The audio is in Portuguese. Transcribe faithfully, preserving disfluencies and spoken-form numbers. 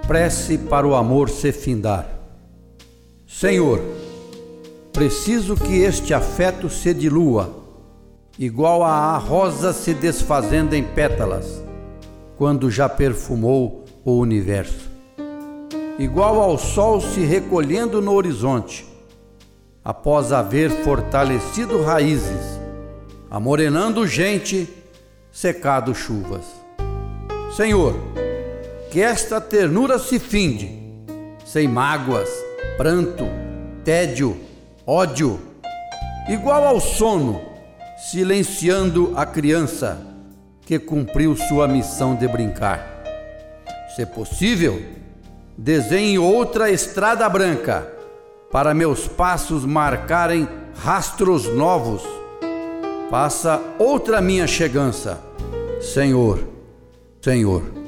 Prece para o amor se findar. Senhor, preciso que este afeto se dilua, igual a rosa se desfazendo em pétalas, quando já perfumou o universo. Igual ao sol se recolhendo no horizonte, após haver fortalecido raízes, amorenando gente, secado chuvas. Senhor, que esta ternura se finde, sem mágoas, pranto, tédio, ódio, igual ao sono, silenciando a criança que cumpriu sua missão de brincar. Se possível, desenhe outra estrada branca, para meus passos marcarem rastros novos. Faça outra minha chegança, Senhor, Senhor.